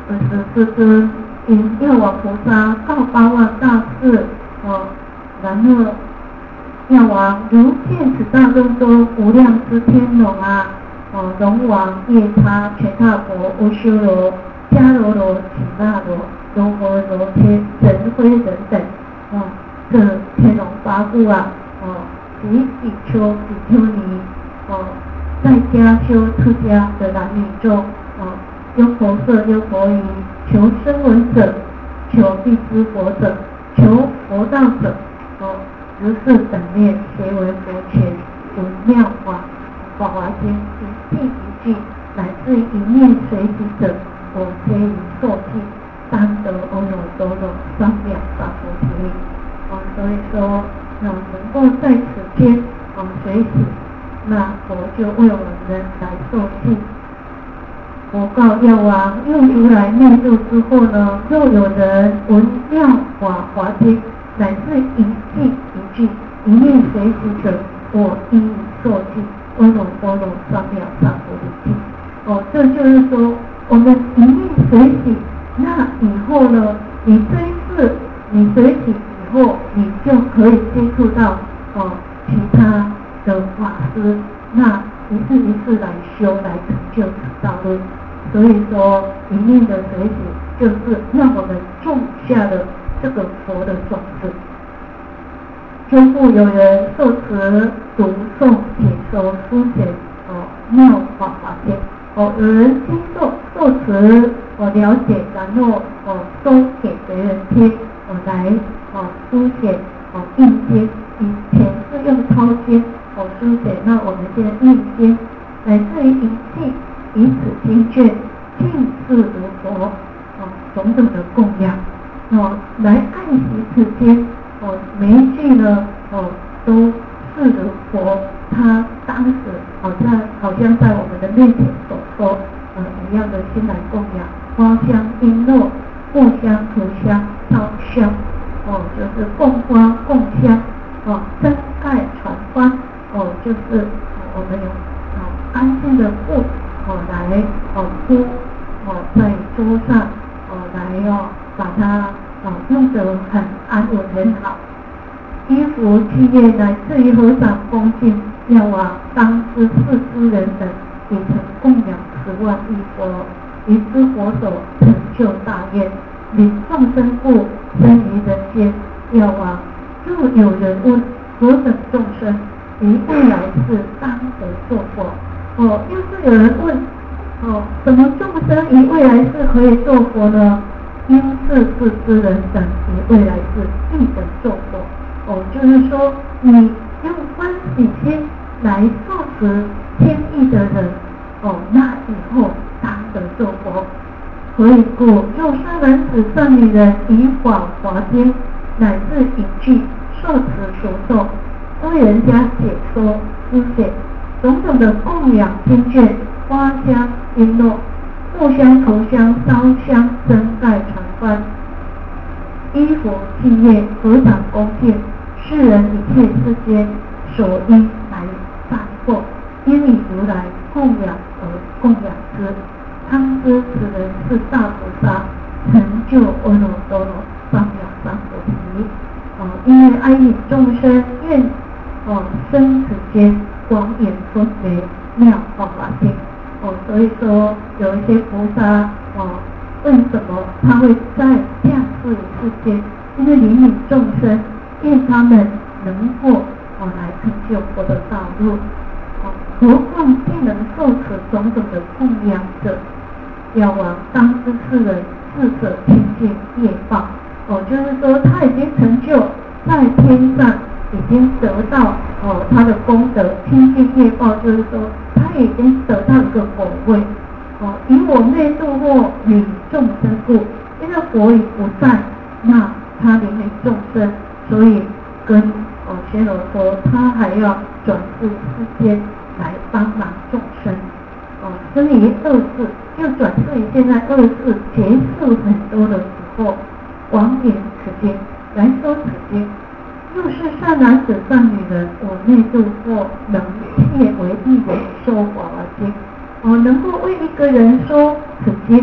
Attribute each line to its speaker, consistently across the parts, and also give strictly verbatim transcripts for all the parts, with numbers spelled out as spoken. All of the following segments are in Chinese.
Speaker 1: 二十四尊因药王菩萨告八万大士，哦，然后药王如见此大众中无量之天龙啊，哦，龙王、夜叉、全塔婆、阿修罗、迦罗罗、紧那罗、罗摩罗天、人非人等，哦，这天龙八部啊，哦，及比丘、比丘尼，哦，在家修出家的男女众，哦，优婆塞、优婆夷，求声闻者，求必知佛者，求佛道者，哦，如是等念，皆为佛前闻妙法法华经一句一句，乃至一念随喜者，我皆以受记，当得阿耨多罗三藐三菩提力。哦，所以说，那能够在此间哦随喜，那佛就为我们来受记。佛告药王：又如来灭度之后呢，若有人闻妙法华经，乃至一句一句，一念随喜者，我应以受记。阿耨多罗三藐三菩提记。哦，这就是说，我们一念随喜，那以后呢，你这一次你随喜以后，你就可以接触到哦其他的法师，那一次一次来修，来成就此道路。所以说，一念的随喜，就是让我们种下了这个佛的种子。天复有人受持、读诵、解说、书写哦妙法华经，哦有人听受受持哦了解，然后哦收给别人听，哦来哦书写哦印经，以前是用抄经哦书写，那我们现在印经，乃至于一记以此经卷，尽是如佛哦种种的供养哦来爱惜此经。哦，每一句呢，哦，都是如佛他当时好像好像在我们的面前所说，呃一样的心来供养，花香璎珞，互香涂香烧香，哦，就是供花供香，哦，灯盖传幡，哦，就是、哦、我们有哦安静的布，哦来哦铺，哦在桌上，哦来哦把它。哦，用得很安稳很好，衣服器业乃至于和尚恭敬药王当知四之人等，已曾供养十万亿佛，于之佛手成就大愿，领众生故生于人间。药王，若有人问何等众生于未来世当得作佛？哦，要是有人问，哦，什么众生于未来世可以做佛呢？因是世之人等于未来世必得受佛。哦，就是说你用欢喜心来受持天意的人，哦，那以后当得受佛。何以故？若善男子善女人以法华经乃至一句受持所受，为人家解说书写种种的供养经卷、花香璎珞、互香涂香烧香灯盖传幡，衣服器业合掌恭敬，世人一切世间所应来赞获，因以如来供养而供养之。当知此人是大菩萨，成就阿耨多罗三藐三菩提。哦，因为爱引众生愿哦生此间广演分别妙法华经。哦，所以说有一些菩萨哦，为什么他会在降世世间？因为怜悯众生，愿他们能够哦来成就佛的道路。哦，何况既能受此种种的供养者，药王当知世人自舍清净业报。哦，就是说他已经成就在天上，已经得到哦他的功德清净业报，就是说他已经得到一个果位。哦，以我灭度或与众生故，因为佛已不在，那他怜悯众生，所以跟哦仙罗说，他还要转世世间来帮忙众生。哦，生于恶世，就转世于现在恶世结束很多的时候，广演此经，来说此经。若是善男子善女人，我灭度或能切为一人说法华经，哦，能够为一个人说此经，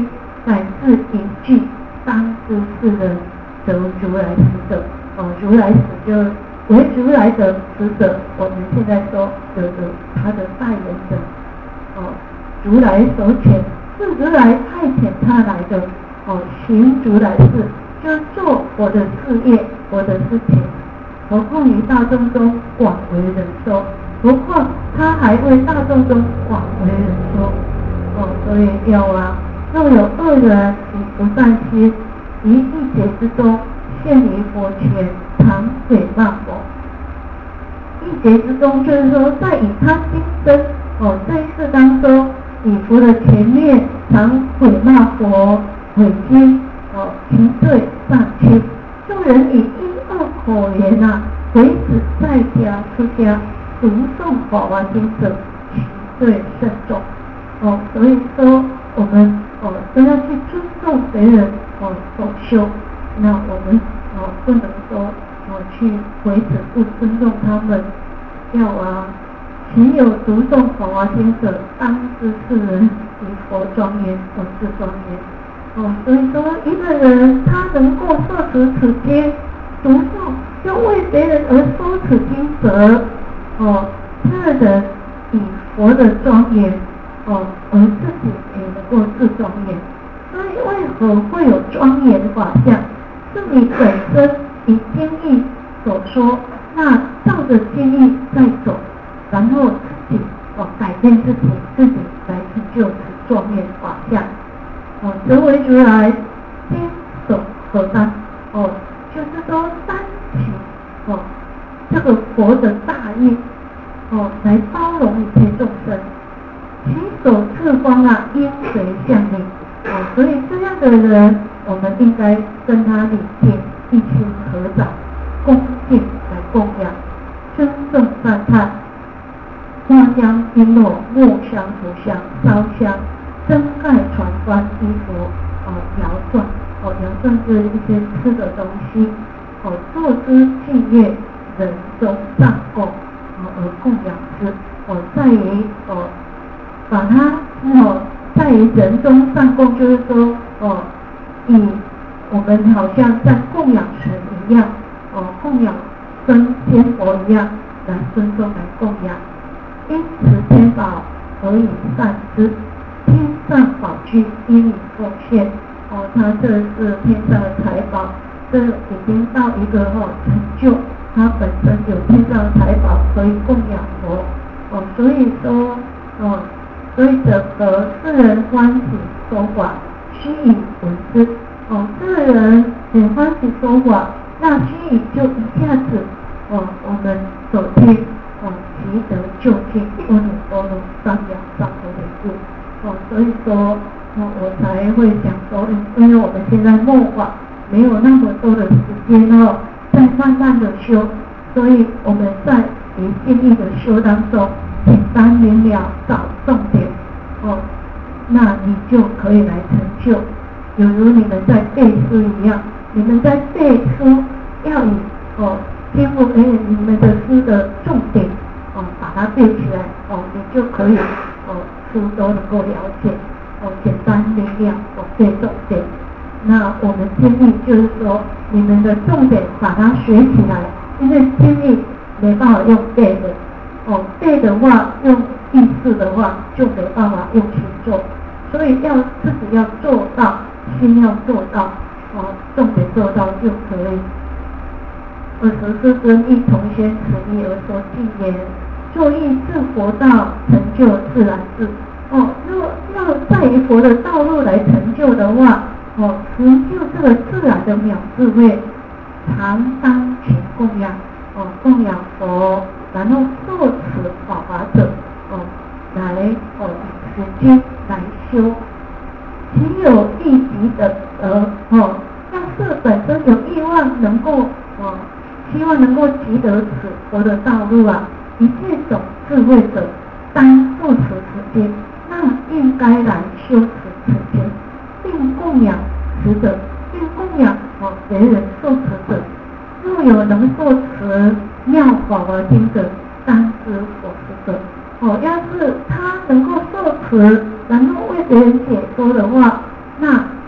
Speaker 1: 乃至一句当知是人得如来使者。哦，如来使就为如来的使者，我们现在说有的他的代言者。哦，如来所遣，是如来派遣他来的。哦，行如来事，就是做我的事业，我的事情。何况于大众中广为人说，何况他还为大众中广为人说。哦，所以有啊，若有恶人以不善心，于一劫之中现于佛前，常毁谤佛。一劫之中，就是说在以他今生哦这一世当中，以佛的前面常毁骂佛、毁经哦，其罪上轻。众人以因恶口言啊，为此在家出家读诵法华经者，其罪甚重。哦，所以说我们哦都要去尊重别人哦所修，那我们哦不能说哦去为此不尊重他们。要啊，其有读诵法华经者，当知是人以佛庄严，佛智庄严。哦，所以说一个人他能够受持此经，读诵又为别人而说此经者，哦，这人以佛的庄严，哦，而自己也能够自庄严。所以为何会有庄严法相？是你本身以经义所说，那照着经义再走，然后自己哦改变自己，自己来成就此庄严法相。哦，则为如来坚守何担？哦，就是说担起哦这个佛的大义，哦来包容一切众生，其手次方啊，因随向力。哦，所以这样的人，我们应该跟他礼敬，一心合掌，恭敬来供养，尊重赞叹，花香璎珞，墨香涂香，烧香。灯盖传幡衣服，哦，摇转，哦，摇转是一些吃的东西，哦，作之敬业，人中上供，哦，而供养之，哦，在于哦，把它哦，在于人中上供，就是说，哦，以我们好像在供养神一样，哦，供养跟仙佛一样来尊重来供养，因持天宝而以善之。天上宝具应以奉献，哦，他这是天上的财宝，这已经到一个哦成就，他本身有天上的财宝可以供养佛，哦，所以说，哦，所以者得世人欢喜说法，须以闻之，哦，世人也欢喜说法，那须以就一下子，哦，我们所听，哦，即得究竟，阿耨多罗三藐三菩提故。哦，所以说，哦，我才会想说，因为我们现在末法没有那么多的时间哦，在慢慢的修，所以我们在于建议的修当中，简单明了，找重点，哦，那你就可以来成就。有如你们在背书一样，你们在背书要以哦，经文哎，你们的书的重点，哦，把它背起来，哦，你就可以，哦。都能够了解，哦，简单明了，哦，对重点。那我们建议就是说，你们的重点把它学起来，因为建议没办法用背的，哦，背的话用意识的话就没办法用去做，所以要自己要做到，心要做到，哦，重点做到就可以。二十四尊亦同宣此意而说偈言。作意至佛道，成就自然智。哦，若要在于佛的道路来成就的话，哦，成就这个自然的妙智慧，常当勤供养，哦，供养佛，然后受持法华者，哦，来哦以此经来修。其有意即得得，哦，要是本身有欲望能够，哦，希望能够即得此佛的道路啊。一切种智慧者，当受持此经，那应该来修持此经，并供养持者，并供养哦别人受持者。若有能受持妙法华经者，当知佛是者。哦，要是他能够受持，然后为别人解说的话，那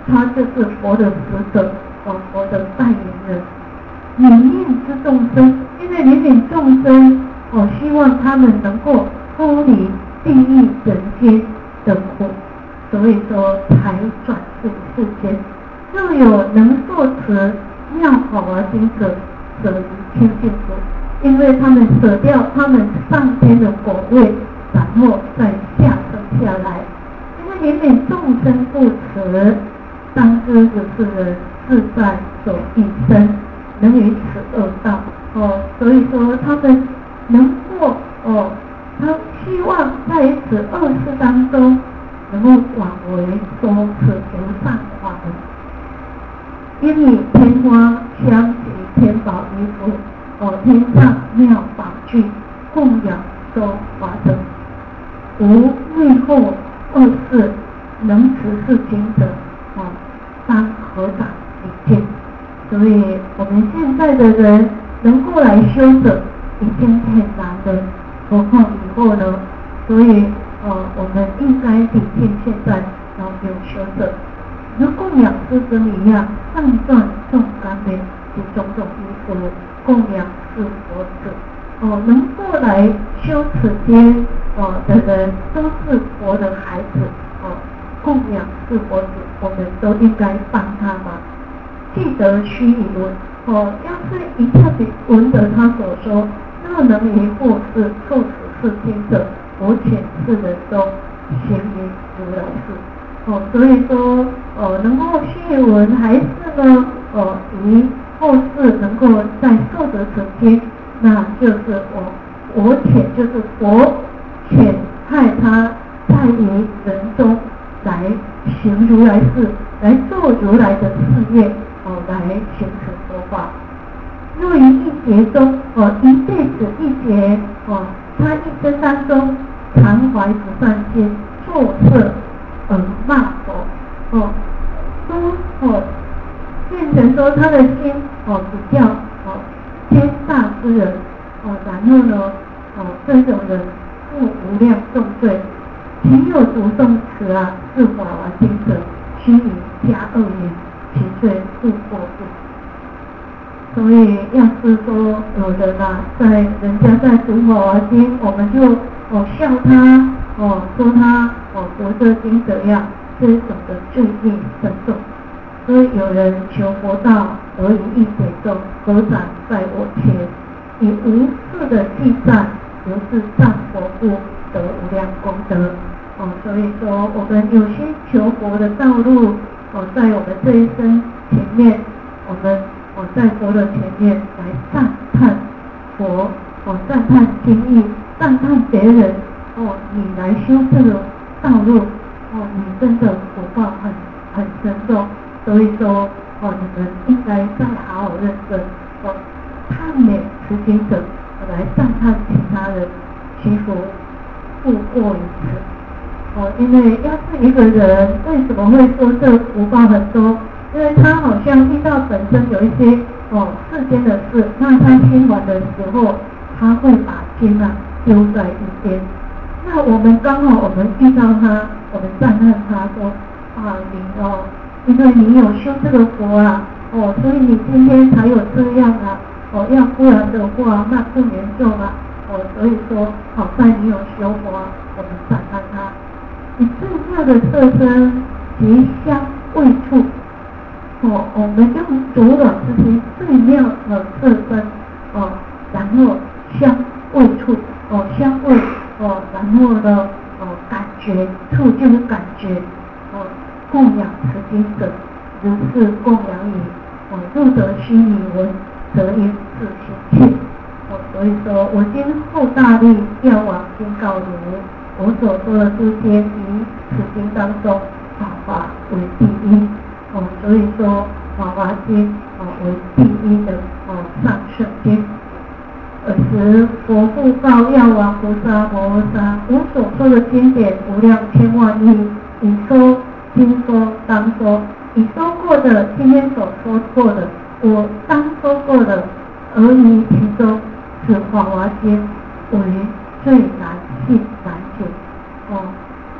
Speaker 1: 他就是佛的使者，哦，佛的代言人。怜悯之众生，因为怜悯众生，哦，希望他们能够脱离地狱人间的苦，所以说才转世世间。若有能受持妙法华经者，舍于清净土，因为他们舍掉他们上天的果位，然后再下生下来。因为怜悯众生不持，当知只是人自在走一生，能于此恶道。哦，所以说他们能够哦，他希望在此恶世当中能够广为说此无上法门。因以天花香及天宝衣服，哦，天上妙宝具供养说法者，无未后恶世能持是经者，哦，当合掌礼敬。所以我们现在的人能够来修者已经很难了，何况以后呢？所以呃，我们应该礼敬现在然后有修者。如供养师僧一样，上转众甘美及种种衣服供养是佛子，哦，能够来修此间哦的人都是佛的孩子，哦，供养是佛子，我们都应该帮他嘛。记得须以闻，哦，要是一下子闻得他所说，若能于后世受此世经者，我遣世人中行于如来世。哦，所以说，呃，能够须闻，还是呢，呃，于后世能够在受得此经，那就是我，我遣就是佛遣派他在于人中来行如来事，来做如来的事业，哦，来行此佛法。若于一劫中，哦，一辈子一劫，哦，他一生当中常怀不善心，作色而骂佛，哦，都哦变成说他的心哦比较哦天大之人，哦，然后呢，哦这种人负无量重罪，其有读诵持啊是法华经者，须以加恶言，其罪复过不。所以要是说有人啊，在人家在读法华经，我们就哦笑他，哦说他哦读这经怎样，这种的罪孽深重。所以有人求佛道而于一劫中合掌在我前，以无数的计算，如是上佛故得无量功德。哦，所以说我们有心求佛的道路，哦，在我们这一生前面，我们哦在佛的前面来赞叹佛，哦赞叹经义，赞叹别人，哦你来修这个道路，哦你真的福报很很深重。所以说，哦，你们应该再好好认真，哦，叹美持经者来赞叹其他人，其福不过于此。哦，因为要是一个人为什么会说这福报很多？因为他好像遇到本身有一些哦世间的事，那他听完的时候，他会把经啊丢在一边。那我们刚好我们遇到他，我们赞叹他说啊，你哦。因为你有修这个佛啊，哦，所以你今天才有这样啊，哦，要不然的话那更严重啊，哦，所以说好在你有修佛啊，我们赞叹他。以最妙的色身及香味触，哦，我们用左耳之心最妙的色身，哦，然后香味触，哦，香味，哦，然后呢，哦，感觉，触就是感觉，哦。供养持经者，如是供养以哦入得须弥闻，得因自心切。哦，所以说我今后大力要往经告如，我所说的这些于此经当中，法华为第一。哦，所以说法华经哦为第一的哦上圣经。尔时佛复告药王菩萨摩诃萨：我所说的经典无量千万亿，以说。听说当说，你说过的，今天所说过的，我当说过的，而于其中，此法华经为最难信难解。哦，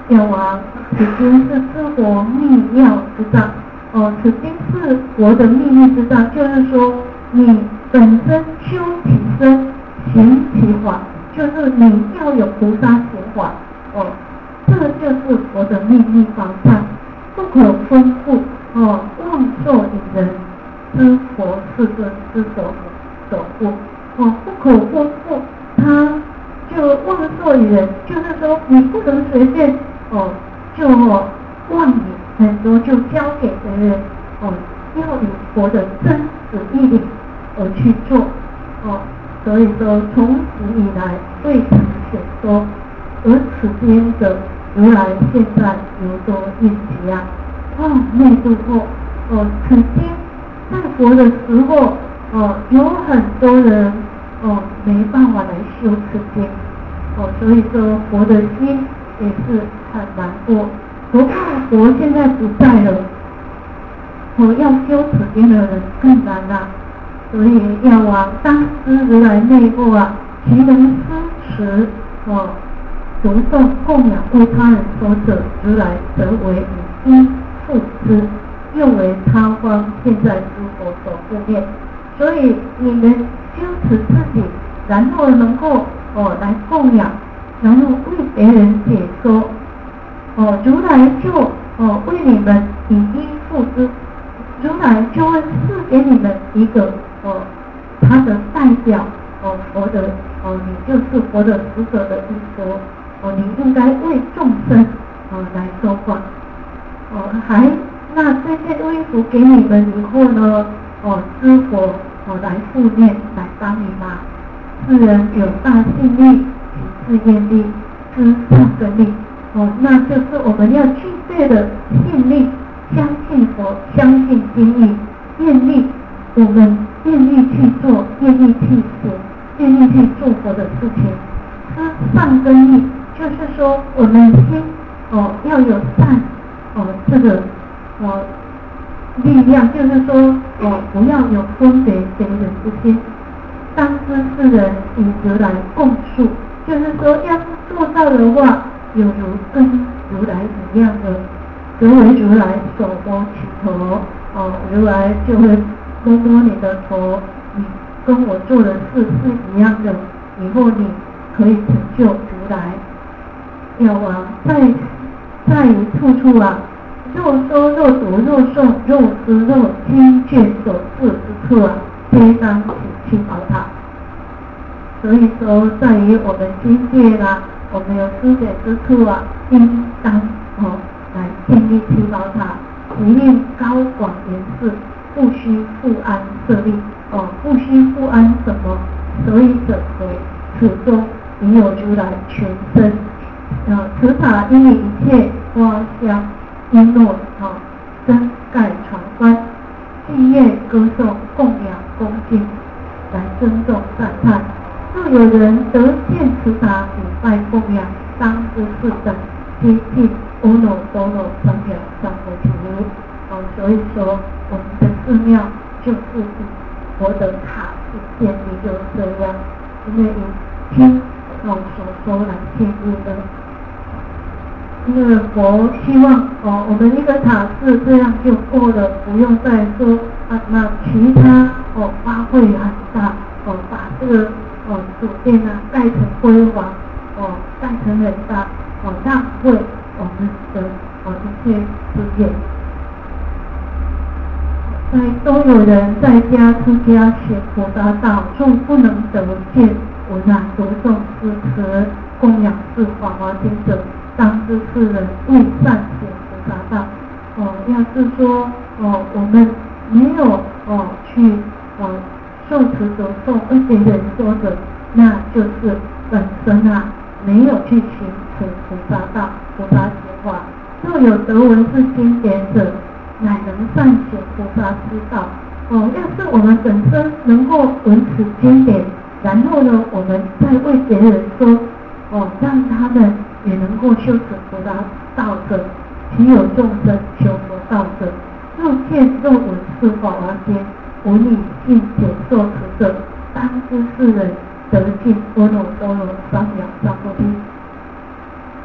Speaker 1: 药王，此经是知佛秘要之道。哦，此经是佛的秘密之道，就是说你本身修其身，行其法，就是你要有菩萨行法。哦，这就是佛的秘密方丈，不可分付。哦，妄受以人，知佛世尊之所所护。哦，不可分付，他就妄受以人，就是说你不能随便哦就妄语很多就交给别人。哦，要以佛的真实义理而去做。哦，所以说从此以来未曾显说，而此间的如来现在犹多应其啊。哦，内度后，哦，曾经在佛的时候，哦，有很多人哦没办法来修此经。哦，所以说佛的心也是很难过。何况佛现在不在了，哦，要修此经的人更难啊。所以药王当知如来内过啊，其能施持哦读诵供养为他人所者，如来则为以依附之，又为他方现在诸佛所护念。所以你们修持自己，然后能够哦来供养，然后为别人解说。哦，如来就哦为你们以依附之，如来就会赐给你们一个哦他的代表。哦，佛的哦你就是佛的使者的衣钵。哦，你应该为众生哦来说话。哦，还那这件衣服给你们以后呢，哦知佛哦来护念，来帮你拿。世人有大信力、及自愿力、知善根力。哦，那就是我们要具备的信力，相信佛，相信经义，愿力，我们愿意去做，愿意去行，愿意去做佛的事情。知善根力，就是说我们心哦要有善哦这个哦力量，就是说哦不要有分别别人之心。当知世人以如来共述，就是说要是做到的话，有如跟如来一样的，则为如来手摸其头。哦，如来就会摸摸你的头，你跟我做的事是一样的，以后你可以成就如来。药王在在于处处啊，若说若读若诵若思若听见所至之处啊，皆当起七宝塔。所以说，在于我们境界啦，我们有思解之处啊，应当哦来建立七宝塔，一令高广严饰，不须复安设立。哦，不须复安什么？所以者为此中已有如来全身。啊，此塔因以一切花香璎珞啊，灯盖传观，祭业歌颂供养恭敬，来尊重赞叹。若有人得见此塔礼拜供养，当知是等接近阿耨多罗三藐三菩提。哦，所以说我们的寺庙就是以佛的塔去建立，就是这样，因为以听哦所说来建立的。因为佛希望哦，我们一个塔寺这样就够了，不用再说啊，那其他哦发挥很大哦，把这个哦主殿啊盖成辉煌哦，盖成很大哦，浪费我们的哦一切资源。所以都有人在家出家学菩萨道，就不能得见闻啊读诵诗词供养释法华经者，当知世人未善行菩萨道。哦，要是说哦我们没有哦去哦受持读诵为别人说的，那就是本身啊没有去行持菩萨道、菩萨行法。若有得闻是经典者，乃能善行菩萨之道。哦，要是我们本身能够闻此经典，然后呢，我们再为别人说，哦，让他们也能够修持菩萨道者，其有众生求佛道者，若见若闻是法华经，闻以信解受持者，当知世人得尽阿耨多罗三藐三菩提。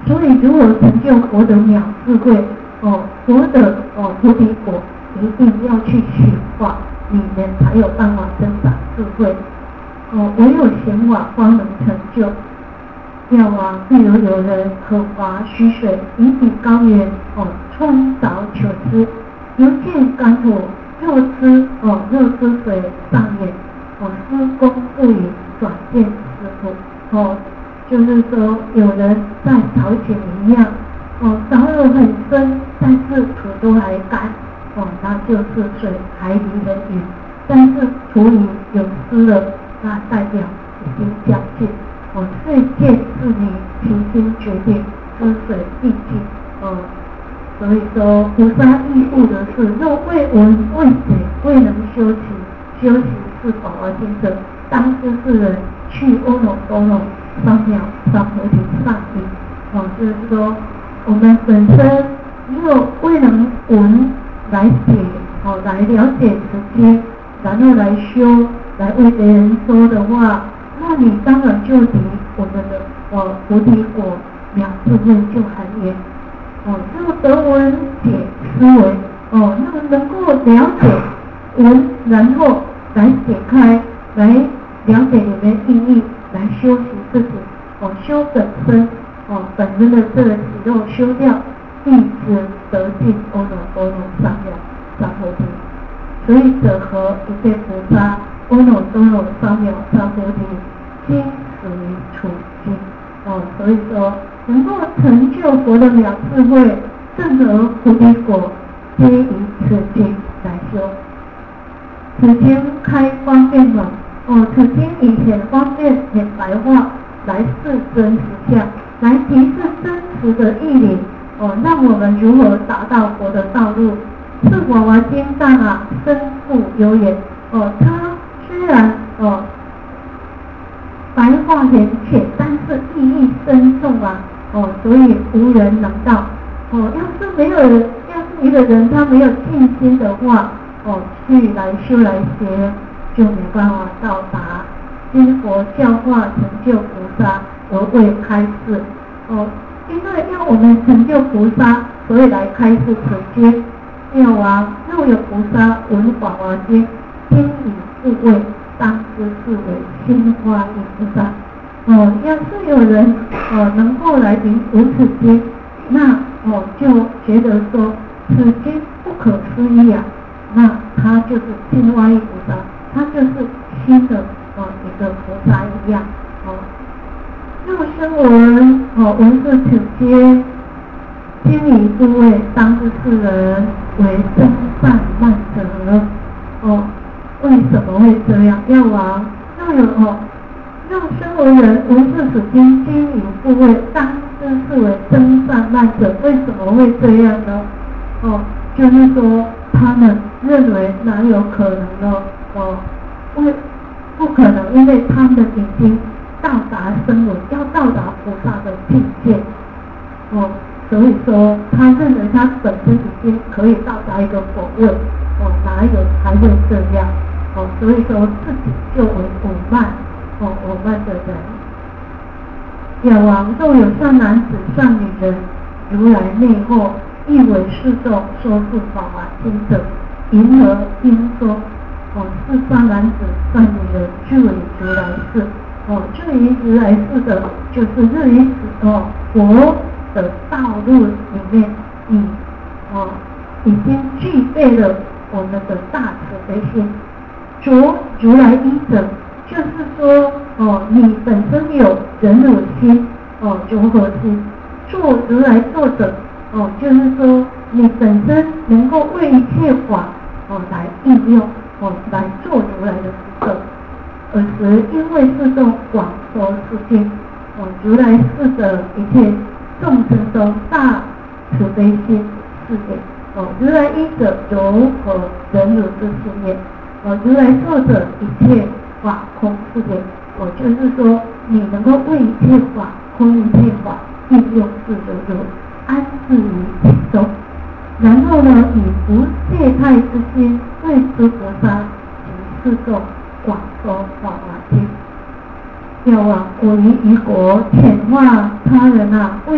Speaker 1: 所以如何成就佛的妙智慧？哦，佛的哦菩提果一定要去显化，里面才有办法增长智慧。哦，唯有显化方能成就。要啊，譬如有人荷华虚水，以彼高原哦，穿凿求之，犹见干火若之哦，若之水上也哦，施功不已，转见师傅哦，就是说有人在草井一样哦，凿得很深，但是土都还干哦，那就是水还离很远，但是土里有湿了，那代表已经将近。哦，是见是你平心决定，知水必尽。哦，所以说菩萨义务的是，若为闻为解，未能修习，修习是法华经者，当知是人去阿耨多罗三藐三菩提上因。哦，就是说我们本身若未能闻来解，哦，来了解直接，然后来修，来为别人说的话。那你当然就离我们的呃菩提果妙智慧就很远哦。这个得闻解思维哦，那么能够了解闻，然后来解开，来了解里面意义，来修习自己哦，修本身哦，本身的这个喜肉修掉，必知得尽阿耨多罗三藐三菩提。所以者何一切菩萨阿耨多罗三藐三菩提皆属于处境哦，所以说能够成就佛的了智慧，正得菩提果，皆以此经来修。此经开方便门哦，此经以显方便显白话来示真实相，来提示真实的义理哦，让我们如何达到佛的道路。是法华经上啊，深富悠远哦，它虽然哦白话很浅，但是意义深重啊哦，所以无人能到哦。要是没有人，要是一个人他没有信心的话哦，去来修来学就没办法到达经佛教化成就菩萨而未开示哦，因为要我们成就菩萨，所以来开示此经。要啊，若有菩萨闻法华经，听以复位，当知是为心花一菩萨。哦，要是有人哦能够来闻此经，那哦就觉得说此经不可思议啊，那他就是心花一菩萨，他就是新的哦一个菩萨一样哦。若声闻哦闻是此经，听以复位，当知是人为真善慢者哦，为什么会这样？要王若有哦，若声闻人闻是此经，听以复位，当知是为真善慢者。为什么会这样呢？哦，就是说他们认为哪有可能呢？哦，为不可能，因为他们已经到达声闻，要到达菩萨的境界哦。所以说，他认为他本身已经可以到达一个佛位，哦，哪有还会这样？哦，所以说自己就为我慢，哦，我慢的人。有王若有善男子、善女人，如来内后，亦为世众说述法华经者，云何应说？哦，是善男子、善女人，具为如来世。哦，至于如来世的，就是日于哦佛的道路里面，你哦已经具备了我们的大慈悲心。着如来依者，就是说哦，你本身有忍辱心，哦，柔和心。做如来作者，哦，就是说你本身能够为一切法哦来应用，哦来做如来的使者。尔时因为世众广说是经，哦，如来是的一切众生中大慈悲心是也。哦，如来依者柔和忍辱之心也。哦，如来作者一切法空是也。哦，就是说你能够为一切法空一切法应用自如如，安置于其中。然后呢，以不懈怠之心为诸菩萨及世众广说法华经。要往我于于国遣化他人啊，为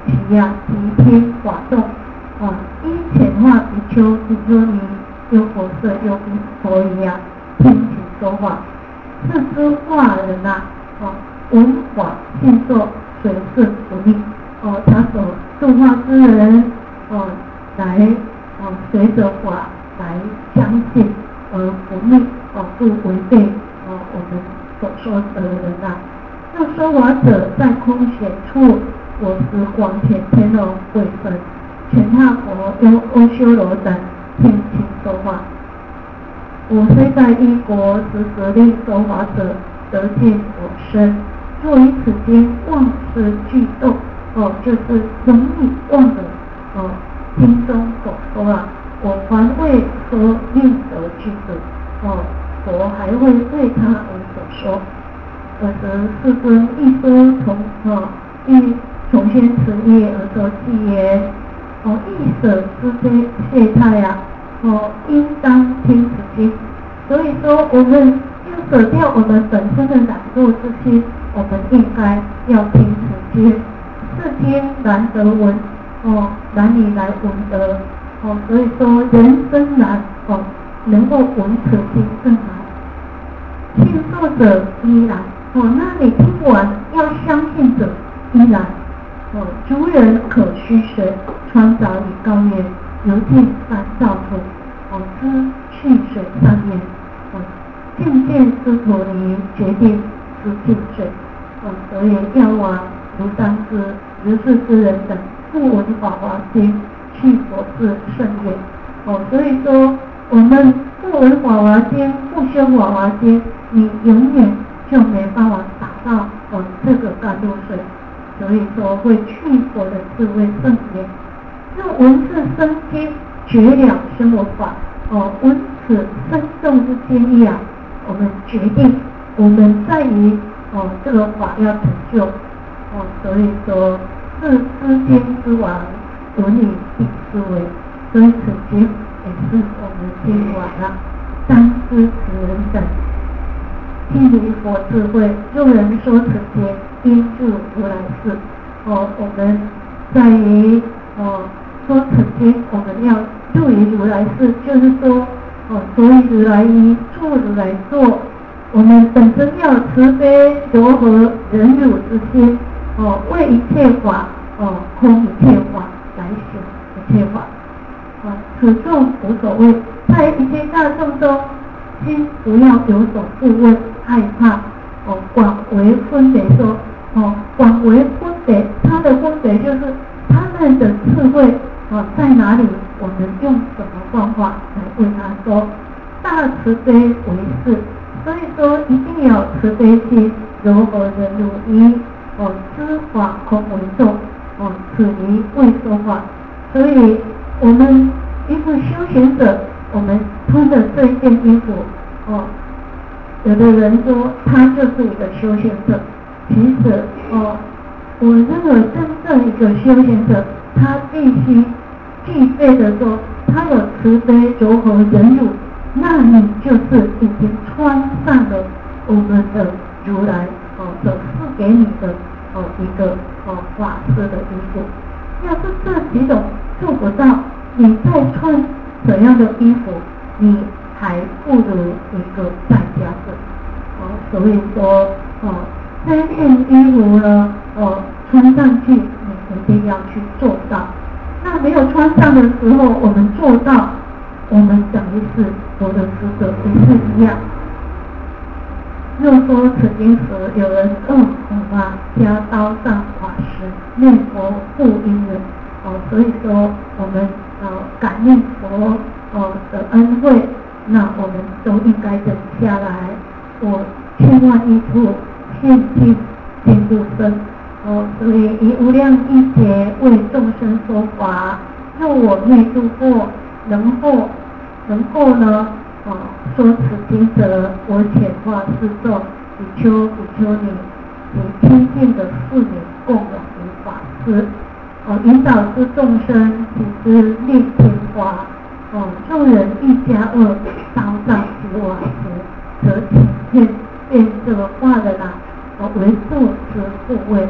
Speaker 1: 其呀提天法动啊，因显化比丘、比丘尼、优婆塞、优比佛夷呀，听其说法。是诸化人呐、啊，哦，闻法信受，随顺不逆。哦，他所度化之人，哦，来哦随着法来相信而不逆，哦不违背哦我们所说的人呐、啊。那说法者在空显处，我时广显天龙鬼神、全他佛、优阿修罗等听其说法。我虽在一国，时时令说法者得见我身。若以此间妄思俱动，哦，就是容易忘了哦，经中所说啊，我还未说令得具足，哦，佛还会为他而所说。尔时世尊一说从哦，欲从先持业而说偈言，哦，亦舍之非谢态啊。哦，应当听此经。所以说，我们要舍掉我们本身的懒惰之心，我们应该要听此经。世经难得闻，哦，难以来闻得，哦，所以说人生难，哦，能够闻此经更难。信受者依然，哦，那你听完要相信者依然，哦，诸人可须随，穿凿以高言，由尽三造土。哦，知去水三言，哦，境界之陀尼决定之净水，哦，所以药王、如当之、如是之人等，不闻法华经，去佛智甚远。哦，所以说我们不闻法华经，不修法华经，你永远就没办法达到哦这个甘露水。所以说会去佛的智慧甚远。那闻是生经。觉了生我法，哦，闻此生动之经义啊，我们决定，我们在于哦这个法要成就，哦，所以说是知经之王，闻以必思维，所以此经也是我们经王啊，当知此人等，譬如佛智慧，众人说此经，应住如来世，哦，我们在于哦说此经，我们要住于如来世，就是说，哦，所以如来依，处如来坐。我们本身要慈悲柔和忍辱之心，哦，为一切法，哦，空一切法来行一切法。啊，此众无所谓，在一切大众中，心不要有所顾问、害怕。哦，广为分别说，哦，广为分别，他的分别就是他们的智慧。哦，在哪里？我们用什么方法来为他说？大慈悲为是，所以说一定要慈悲心，柔和忍辱依，哦，知法空为重，哦，此离未说法。所以我们一个修行者，我们穿的这一件衣服，哦，有的人说他就是一个修行者，其实哦，我认为真正一个修行者，他必须具备的说，他有慈悲、柔和、忍辱，那你就是已经穿上了我们的如来哦所赐给你的哦一个哦法师的衣服。要是这几种做不到，你再穿怎样的衣服，你还不如一个在家的。哦，所以说哦，这件衣服呢，哦穿上去，你一定要去做到。那没有穿上的时候，我们做到，我们等于是佛的使者，也是一样。若说此经时，有人恶恐啊，加刀上法师，念佛护因人，哦，所以说我们呃感念佛呃的恩惠，那我们都应该忍下来。我千万亿处现尽尽度生。哦，所以以无量义劫为众生说法，若我灭度过，能后能后呢？哦，说此经者，我遣化四众，比丘、比丘尼，以清净的四女供养于法师，哦，引导之众生，其之立天花，哦，众人一加二，刀杖及瓦石，则请见变这个化的啦，哦，为作之护卫。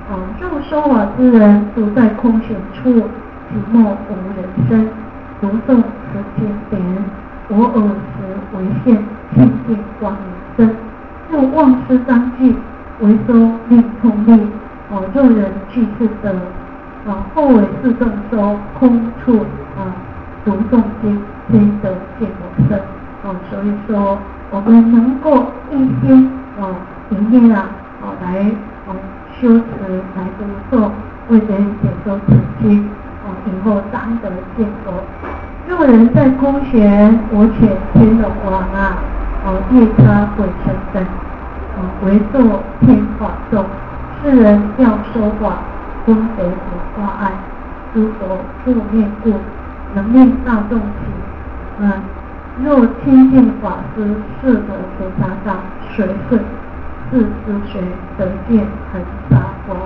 Speaker 1: 哦，入说法之人，独在空闲处，寂寞无人声，读诵此经典，我耳时为现，清净光明身。若忘失章句，为收令通力。哦，若人具是得，啊，后为自动收空处啊，读诵经，非得见我身。哦，所以说我们能够一心哦一念啊，哦来哦修持来读诵，为别人解说此经，哦以后当得见佛。若人在空闲，我遣天龙王啊，哦夜叉鬼神等，哦为作天法众。世人要说法，功德无挂碍，诸佛复念故，能令大众起。嗯，若清净法师适得菩萨道，随顺自知学得见恒沙佛。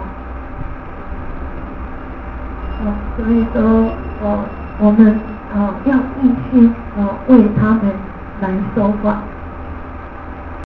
Speaker 1: 哦，所以说，哦，我们呃要一心呃为他们来说法。